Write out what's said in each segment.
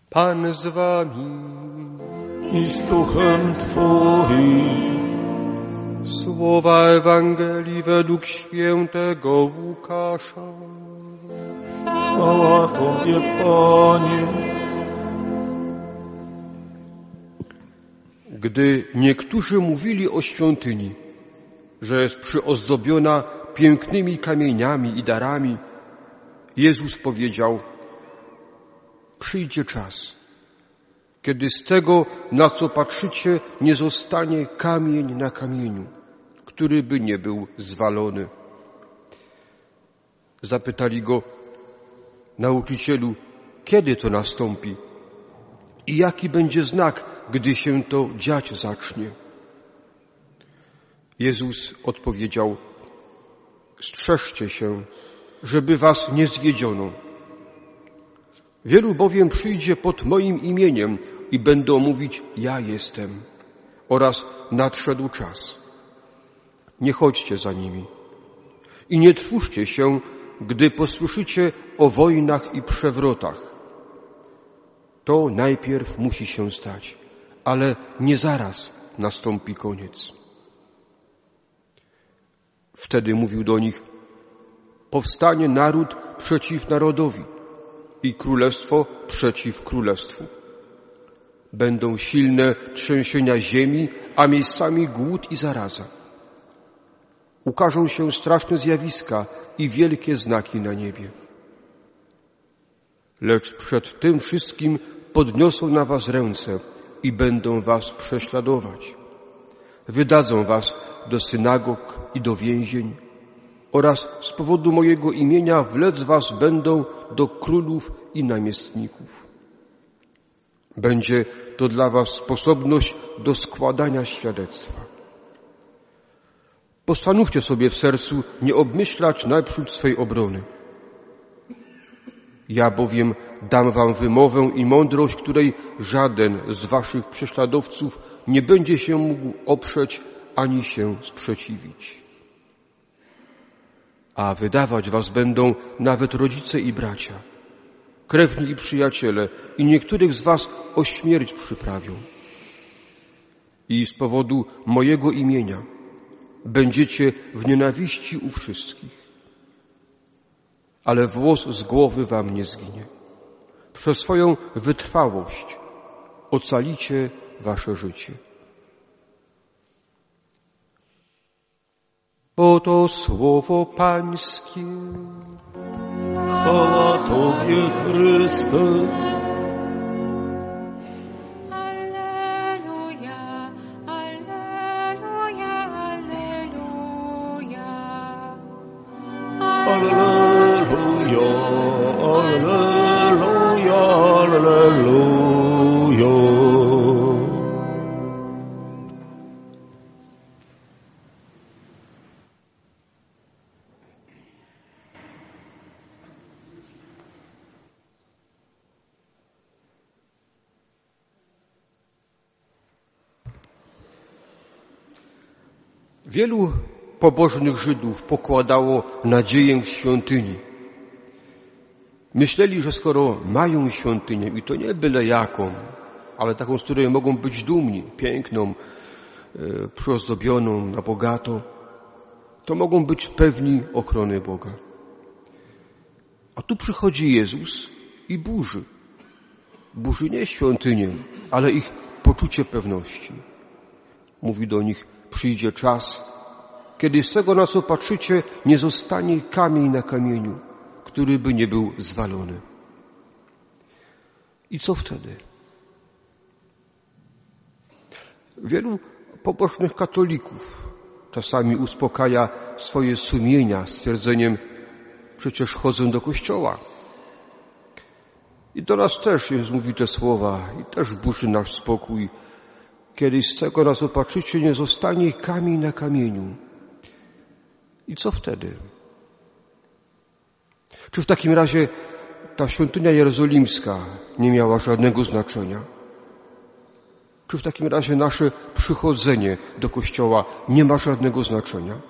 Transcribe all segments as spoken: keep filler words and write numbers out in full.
Pan z wami i z duchem Twoim. Słowa Ewangelii według świętego Łukasza. Chwała Tobie, Panie. Gdy niektórzy mówili o świątyni, że jest przyozdobiona pięknymi kamieniami i darami, Jezus powiedział: przyjdzie czas, kiedy z tego, na co patrzycie, nie zostanie kamień na kamieniu, który by nie był zwalony. Zapytali go: nauczycielu, kiedy to nastąpi? I jaki będzie znak, gdy się to dziać zacznie? Jezus odpowiedział: strzeżcie się, żeby was nie zwiedziono. Wielu bowiem przyjdzie pod moim imieniem i będą mówić: ja jestem, oraz nadszedł czas. Nie chodźcie za nimi i nie trwóżcie się, gdy posłyszycie o wojnach i przewrotach. To najpierw musi się stać, ale nie zaraz nastąpi koniec. Wtedy mówił do nich: powstanie naród przeciw narodowi i królestwo przeciw królestwu. Będą silne trzęsienia ziemi, a miejscami głód i zaraza. Ukażą się straszne zjawiska i wielkie znaki na niebie. Lecz przed tym wszystkim podniosą na was ręce i będą was prześladować. Wydadzą was do synagog i do więzień oraz z powodu mojego imienia wlec was będą do królów i namiestników. Będzie to dla was sposobność do składania świadectwa. Postanówcie sobie w sercu nie obmyślać najprzód swej obrony. Ja bowiem dam wam wymowę i mądrość, której żaden z waszych prześladowców nie będzie się mógł oprzeć ani się sprzeciwić. A wydawać was będą nawet rodzice i bracia, krewni i przyjaciele, i niektórych z was o śmierć przyprawią. I z powodu mojego imienia będziecie w nienawiści u wszystkich. Ale włos z głowy wam nie zginie. Przez swoją wytrwałość ocalicie wasze życie. Oto słowo Pańskie. Chwała Tobie, Chryste. Alleluja, alleluja, alleluja. Alleluja, alleluja, alleluja. Wielu pobożnych Żydów pokładało nadzieję w świątyni. Myśleli, że skoro mają świątynię, i to nie byle jaką, ale taką, z której mogą być dumni, piękną, e, przyozdobioną na bogato, to mogą być pewni ochrony Boga. A tu przychodzi Jezus i burzy. Burzy nie świątynię, ale ich poczucie pewności. Mówi do nich: przyjdzie czas, kiedy z tego, na co patrzycie, nie zostanie kamień na kamieniu, który by nie był zwalony. I co wtedy? Wielu pobożnych katolików czasami uspokaja swoje sumienia stwierdzeniem: przecież chodzę do kościoła. I do nas też Jezus mówi te słowa i też burzy nasz spokój. Kiedy z tego, na co patrzycie, nie zostanie kamień na kamieniu. I co wtedy? Czy w takim razie ta świątynia jerozolimska nie miała żadnego znaczenia? Czy w takim razie nasze przychodzenie do kościoła nie ma żadnego znaczenia?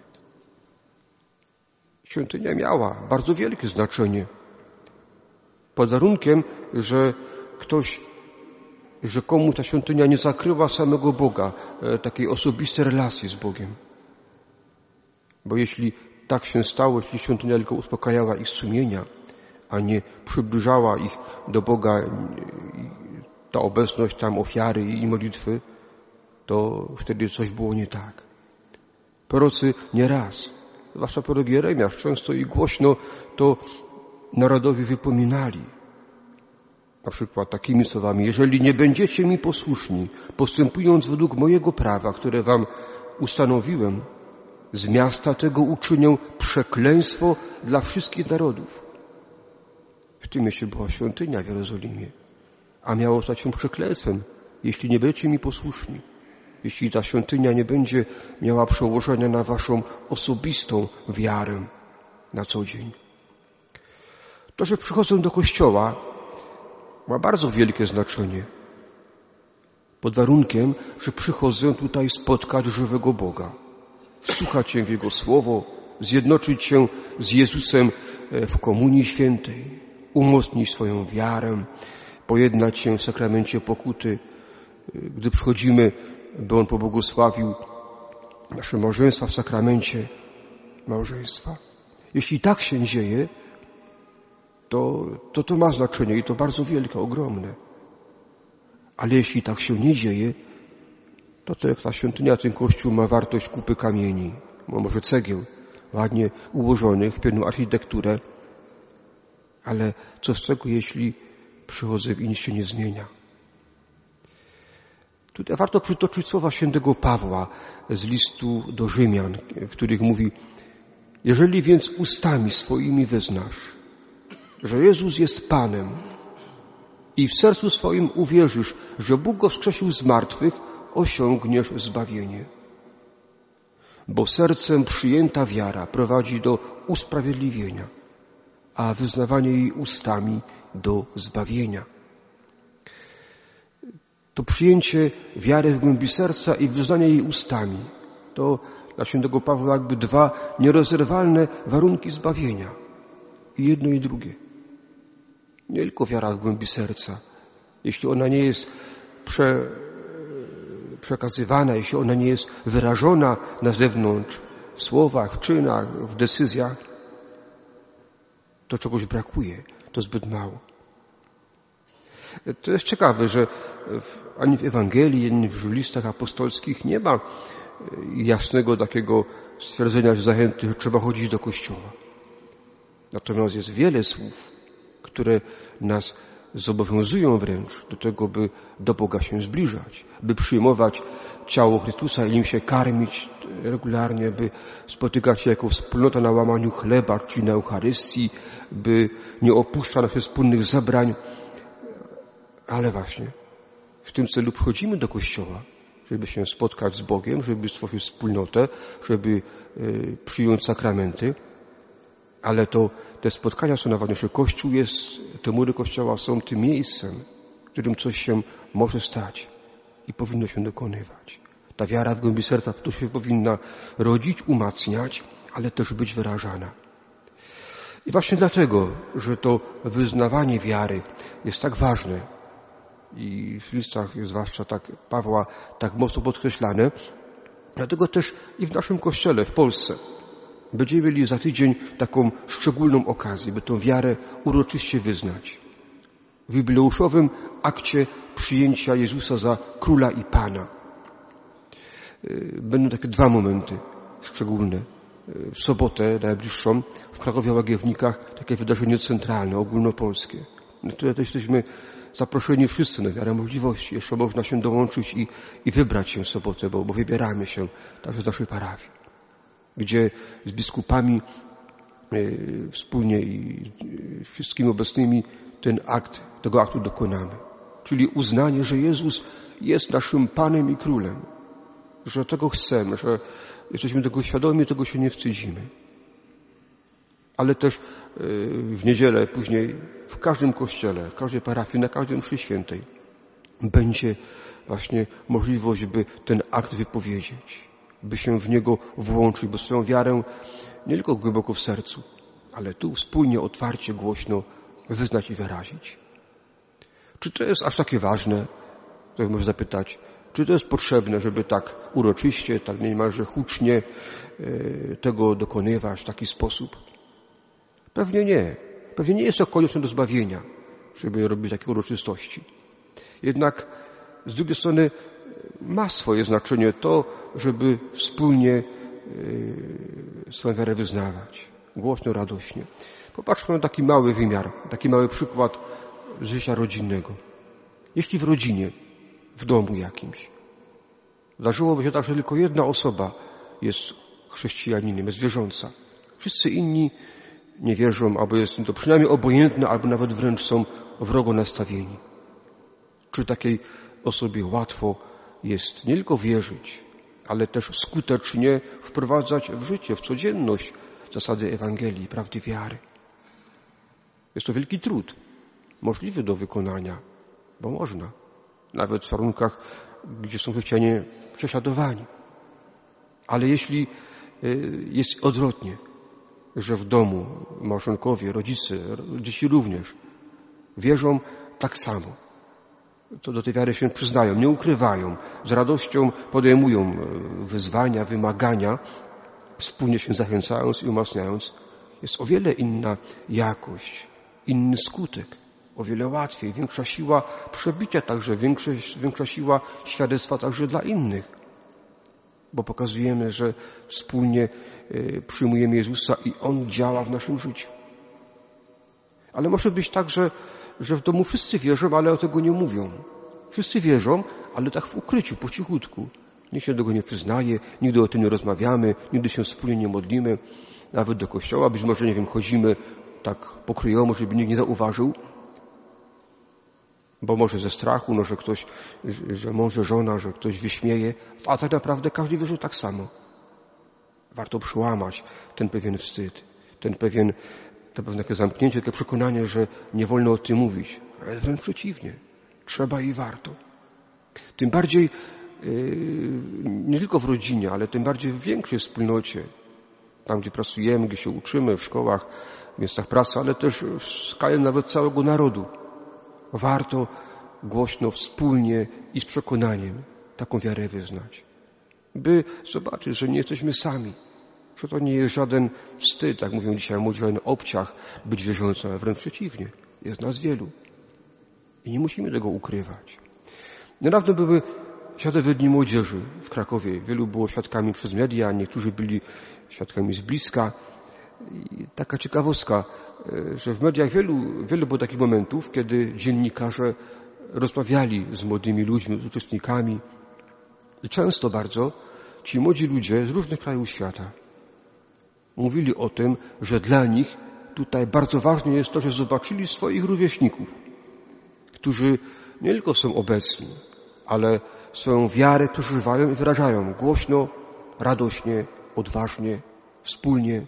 Świątynia miała bardzo wielkie znaczenie. Pod warunkiem, że ktoś, że komuś ta świątynia nie zakryła samego Boga, takiej osobistej relacji z Bogiem. Bo jeśli tak się stało, jeśli świątynia tylko uspokajała ich sumienia, a nie przybliżała ich do Boga ta obecność tam ofiary i modlitwy, to wtedy coś było nie tak. Prorocy nieraz, zwłaszcza prorok Jeremiasz, często i głośno to narodowi wypominali. Na przykład takimi słowami: jeżeli nie będziecie mi posłuszni, postępując według mojego prawa, które wam ustanowiłem, z miasta tego uczynię przekleństwo dla wszystkich narodów. W tym mieście była świątynia w Jerozolimie, a miało stać się przekleństwem, jeśli nie będziecie mi posłuszni. Jeśli ta świątynia nie będzie miała przełożenia na waszą osobistą wiarę na co dzień. To, że przychodzę do kościoła, ma bardzo wielkie znaczenie. Pod warunkiem, że przychodzę tutaj spotkać żywego Boga, wsłuchać się w Jego Słowo, zjednoczyć się z Jezusem w Komunii Świętej, umocnić swoją wiarę, pojednać się w sakramencie pokuty, gdy przychodzimy, by On pobłogosławił nasze małżeństwa w sakramencie małżeństwa. Jeśli tak się dzieje, to, to to ma znaczenie i to bardzo wielkie, ogromne. Ale jeśli tak się nie dzieje, to, to jak ta świątynia, ten kościół ma wartość kupy kamieni, może cegieł, ładnie ułożonych, w pewną architekturę, ale co z tego, jeśli przychodzę i nic się nie zmienia? Tutaj warto przytoczyć słowa świętego Pawła z listu do Rzymian, w których mówi: jeżeli więc ustami swoimi wyznasz, że Jezus jest Panem i w sercu swoim uwierzysz, że Bóg Go wskrzesił z martwych, osiągniesz zbawienie. Bo sercem przyjęta wiara prowadzi do usprawiedliwienia, a wyznawanie jej ustami do zbawienia. To przyjęcie wiary w głębi serca i wyznanie jej ustami to dla świętego Pawła jakby dwa nierozerwalne warunki zbawienia. I jedno i drugie. Nie tylko wiara w głębi serca. Jeśli ona nie jest prze, przekazywana, jeśli ona nie jest wyrażona na zewnątrz, w słowach, w czynach, w decyzjach, to czegoś brakuje. To zbyt mało. To jest ciekawe, że w, ani w Ewangelii, ani w listach apostolskich nie ma jasnego takiego stwierdzenia, że zachęty, że trzeba chodzić do kościoła. Natomiast jest wiele słów, które nas zobowiązują wręcz do tego, by do Boga się zbliżać, by przyjmować ciało Chrystusa i nim się karmić regularnie, by spotykać się jako wspólnota na łamaniu chleba, czyli na Eucharystii, by nie opuszczać naszych wspólnych zebrań. Ale właśnie w tym celu przychodzimy do kościoła, żeby się spotkać z Bogiem, żeby stworzyć wspólnotę, żeby y, przyjąć sakramenty. Ale to te spotkania są najważniejsze. Kościół jest, te mury kościoła są tym miejscem, w którym coś się może stać i powinno się dokonywać. Ta wiara w głębi serca to się powinna rodzić, umacniać, ale też być wyrażana. I właśnie dlatego, że to wyznawanie wiary jest tak ważne i w listach, zwłaszcza tak Pawła, tak mocno podkreślane, dlatego też i w naszym Kościele w Polsce będziemy mieli za tydzień taką szczególną okazję, by tę wiarę uroczyście wyznać. W jubileuszowym akcie przyjęcia Jezusa za Króla i Pana. Będą takie dwa momenty szczególne. W sobotę najbliższą w Krakowie Łagiewnikach takie wydarzenie centralne, ogólnopolskie, na które też jesteśmy zaproszeni wszyscy na miarę możliwości. Jeszcze można się dołączyć i, i wybrać się w sobotę, bo, bo wybieramy się także z naszej parafii, gdzie z biskupami y, wspólnie i y, wszystkimi obecnymi ten akt, tego aktu dokonamy. Czyli uznanie, że Jezus jest naszym Panem i Królem, że tego chcemy, że jesteśmy tego świadomi, tego się nie wstydzimy. Ale też y, w niedzielę, później w każdym kościele, w każdej parafii, na każdej mszy świętej będzie właśnie możliwość, by ten akt wypowiedzieć, by się w niego włączyć, by swoją wiarę nie tylko głęboko w sercu, ale tu wspólnie, otwarcie, głośno wyznać i wyrazić. Czy to jest aż takie ważne? Ktoś może zapytać, czy to jest potrzebne, żeby tak uroczyście, tak niemalże hucznie tego dokonywać w taki sposób? Pewnie nie. Pewnie nie jest to konieczne do zbawienia, żeby robić takie uroczystości. Jednak z drugiej strony ma swoje znaczenie to, żeby wspólnie swoją wiarę wyznawać. Głośno, radośnie. Popatrzmy na taki mały wymiar, taki mały przykład z życia rodzinnego. Jeśli w rodzinie, w domu jakimś, zdarzyłoby się tak, że tylko jedna osoba jest chrześcijaninem, jest wierząca. Wszyscy inni nie wierzą, albo jest im to przynajmniej obojętne, albo nawet wręcz są wrogo nastawieni. Czy takiej osobie łatwo jest nie tylko wierzyć, ale też skutecznie wprowadzać w życie, w codzienność zasady Ewangelii, prawdy wiary? Jest to wielki trud, możliwy do wykonania, bo można, nawet w warunkach, gdzie są chrześcijanie prześladowani. Ale jeśli jest odwrotnie, że w domu małżonkowie, rodzice, dzieci również wierzą tak samo, to do tej wiary się przyznają, nie ukrywają, z radością podejmują wyzwania, wymagania, wspólnie się zachęcając i umacniając, jest o wiele inna jakość, inny skutek, o wiele łatwiej, większa siła przebicia także, większa, większa siła świadectwa także dla innych, bo pokazujemy, że wspólnie przyjmujemy Jezusa i On działa w naszym życiu. Ale może być tak, że, że w domu wszyscy wierzą, ale o tego nie mówią. Wszyscy wierzą, ale tak w ukryciu, po cichutku. Nikt się do tego nie przyznaje, nigdy o tym nie rozmawiamy, nigdy się wspólnie nie modlimy, nawet do kościoła, być może, nie wiem, chodzimy tak pokryjomo, żeby nikt nie zauważył, bo może ze strachu, no, że ktoś, że może żona, że ktoś wyśmieje, a tak naprawdę każdy wierzy tak samo. Warto przełamać ten pewien wstyd, ten pewien, to pewne takie zamknięcie, takie przekonanie, że nie wolno o tym mówić. Ale wręcz przeciwnie. Trzeba i warto. Tym bardziej yy, nie tylko w rodzinie, ale tym bardziej w większej wspólnocie, tam gdzie pracujemy, gdzie się uczymy, w szkołach, w miejscach pracy, ale też w skali nawet całego narodu. Warto głośno, wspólnie i z przekonaniem taką wiarę wyznać. By zobaczyć, że nie jesteśmy sami. Że to nie jest żaden wstyd, jak mówią dzisiaj młodzi, żaden obciach być wierzącym, ale wręcz przeciwnie. Jest nas wielu. I nie musimy tego ukrywać. Niedawno były Światowe Dni Młodzieży w Krakowie. Wielu było świadkami przez media, niektórzy byli świadkami z bliska. I taka ciekawostka, że w mediach wielu, wielu było takich momentów, kiedy dziennikarze rozmawiali z młodymi ludźmi, z uczestnikami. I często bardzo ci młodzi ludzie z różnych krajów świata mówili o tym, że dla nich tutaj bardzo ważne jest to, że zobaczyli swoich rówieśników, którzy nie tylko są obecni, ale swoją wiarę przeżywają i wyrażają głośno, radośnie, odważnie, wspólnie.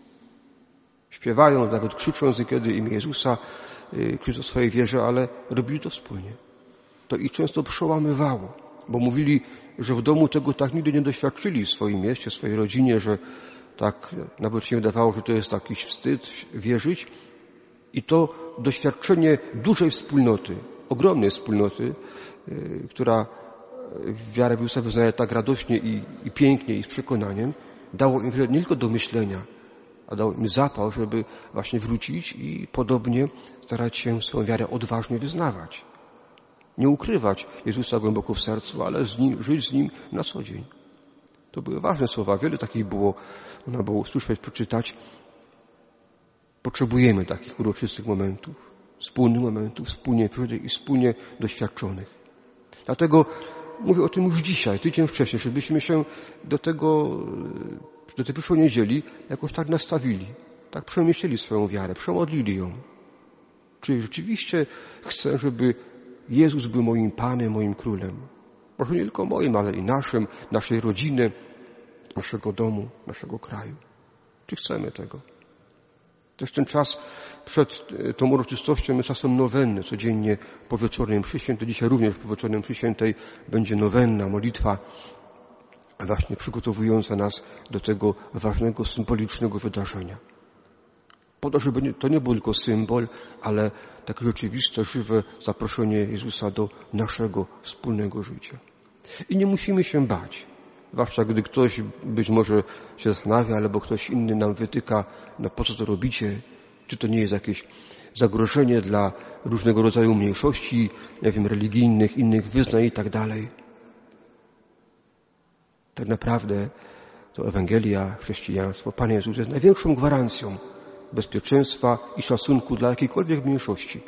Śpiewają, nawet krzycząc niekiedy imię Jezusa, krzycząc o swojej wierze, ale robili to wspólnie. To ich często przełamywało, bo mówili, że w domu tego tak nigdy nie doświadczyli w swoim mieście, w swojej rodzinie, że tak nawet się wydawało, że to jest jakiś wstyd wierzyć. I to doświadczenie dużej wspólnoty, ogromnej wspólnoty, yy, która wiarę w Jezusa wyznaje tak radośnie i, i pięknie i z przekonaniem, dało im wiele nie tylko do myślenia, a dał im zapał, żeby właśnie wrócić i podobnie starać się swoją wiarę odważnie wyznawać. Nie ukrywać Jezusa głęboko w sercu, ale z nim, żyć z Nim na co dzień. To były ważne słowa. Wiele takich było, można było usłyszeć, przeczytać. Potrzebujemy takich uroczystych momentów, wspólnych momentów, wspólnie przeżytych i wspólnie doświadczonych. Dlatego mówię o tym już dzisiaj, tydzień wcześniej, żebyśmy się do tego, do tej przyszłej niedzieli jakoś tak nastawili, tak przemyśleli swoją wiarę, przemodlili ją. Czy rzeczywiście chcę, żeby Jezus był moim Panem, moim Królem? Może nie tylko moim, ale i naszym, naszej rodziny, naszego domu, naszego kraju. Czy chcemy tego? Też ten czas przed tą uroczystością jest czasem nowenny. Codziennie po wieczornej mszy świętej, dzisiaj również po wieczornej mszy świętej będzie nowenna, modlitwa właśnie przygotowująca nas do tego ważnego, symbolicznego wydarzenia. Po to, żeby to nie był tylko symbol, ale takie rzeczywiste, żywe zaproszenie Jezusa do naszego wspólnego życia. I nie musimy się bać. Zwłaszcza gdy ktoś być może się zastanawia, albo ktoś inny nam wytyka, no po co to robicie? Czy to nie jest jakieś zagrożenie dla różnego rodzaju mniejszości, nie wiem, religijnych, innych wyznań i tak dalej. Tak naprawdę to Ewangelia, chrześcijaństwo, Pan Jezus jest największą gwarancją bezpieczeństwa i szacunku dla jakiejkolwiek mniejszości.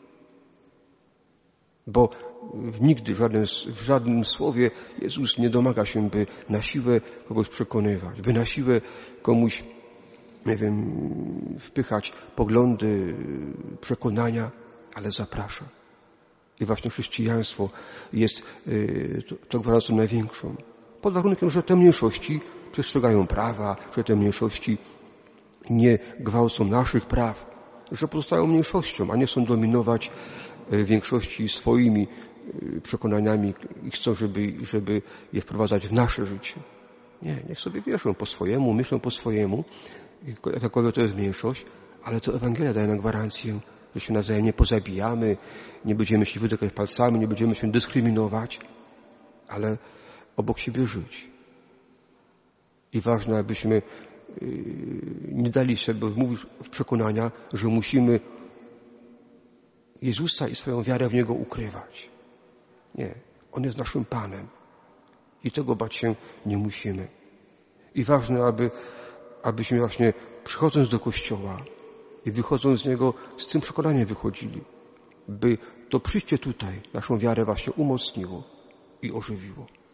Bo nigdy w żadnym, w żadnym słowie Jezus nie domaga się, by na siłę kogoś przekonywać, by na siłę komuś, nie wiem, wpychać poglądy, przekonania, ale zaprasza. I właśnie chrześcijaństwo jest tą gwarancją największą. Pod warunkiem, że te mniejszości przestrzegają prawa, że te mniejszości nie gwałcą naszych praw, że pozostają mniejszością, a nie są dominować większości swoimi przekonaniami i chcą, żeby, żeby je wprowadzać w nasze życie. Nie, niech sobie wierzą po swojemu, myślą po swojemu, jakakolwiek to jest mniejszość, ale to Ewangelia daje nam gwarancję, że się nawzajem nie pozabijamy, nie będziemy się wytykać palcami, nie będziemy się dyskryminować, ale obok siebie żyć. I ważne, abyśmy nie dali sobie wmówić w przekonania, że musimy Jezusa i swoją wiarę w Niego ukrywać. Nie. On jest naszym Panem. I tego bać się nie musimy. I ważne, aby, abyśmy właśnie przychodząc do Kościoła i wychodząc z Niego z tym przekonaniem wychodzili, by to przyjście tutaj naszą wiarę właśnie umocniło i ożywiło.